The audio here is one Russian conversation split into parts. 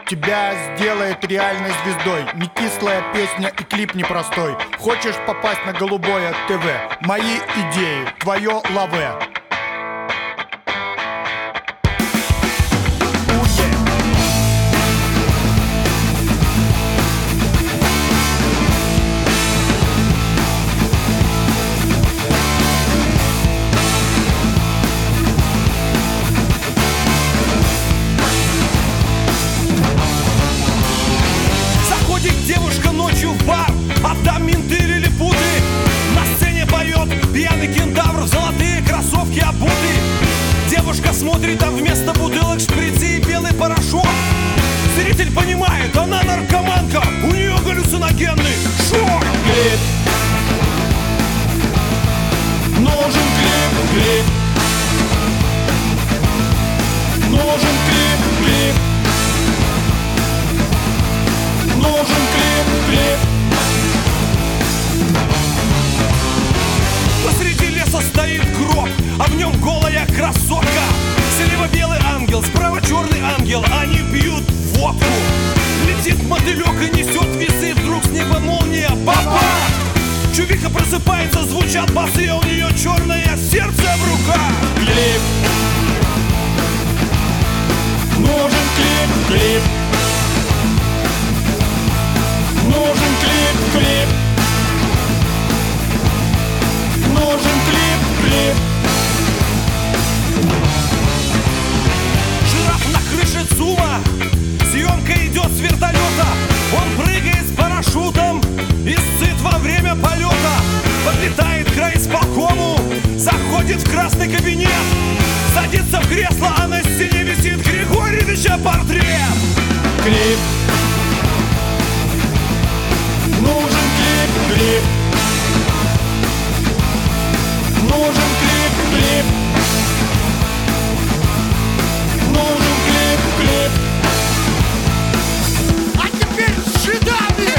тебя сделает реальной звездой. Не кислая песня и клип непростой. Хочешь попасть на голубое ТВ? Мои идеи, твое лаве. Девушка ночью в бар, а там менты или лилипуты. На сцене поет пьяный кентавр, в золотые кроссовки обуты. Девушка смотрит, там вместо бутылок шприцы и белый порошок. Зритель понимает, она наркоманка, у нее галлюциногенный шок. Клип. Нужен клип, клип. Нужен клип, клип. Нужен клип, клип. Посреди леса стоит гроб, а в нем голая красотка. Слева белый ангел, справа черный ангел, они пьют водку. Летит мотылек и несет весы, вдруг с неба молния, баба! Чувиха просыпается, звучат басы, а у нее черное сердце в руках. Клип. Нужен клип, клип. Нужен клип, клип. Нужен клип, клип. Жираф на крыше ЦУМа, съемка идет с вертолета. Он прыгает с парашютом и сыт во время полета. Подлетает к райисполкому, заходит в красный кабинет. Садится в кресло, а на стене висит Григорьевича портрет. Клип. Нужен клип, клип. Нужен клип, клип. Нужен клип, клип. А теперь с жидами!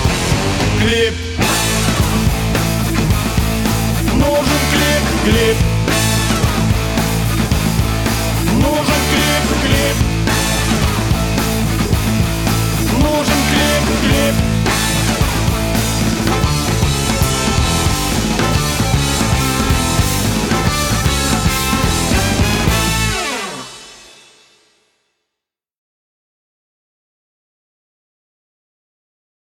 Клип. Нужен клип, клип.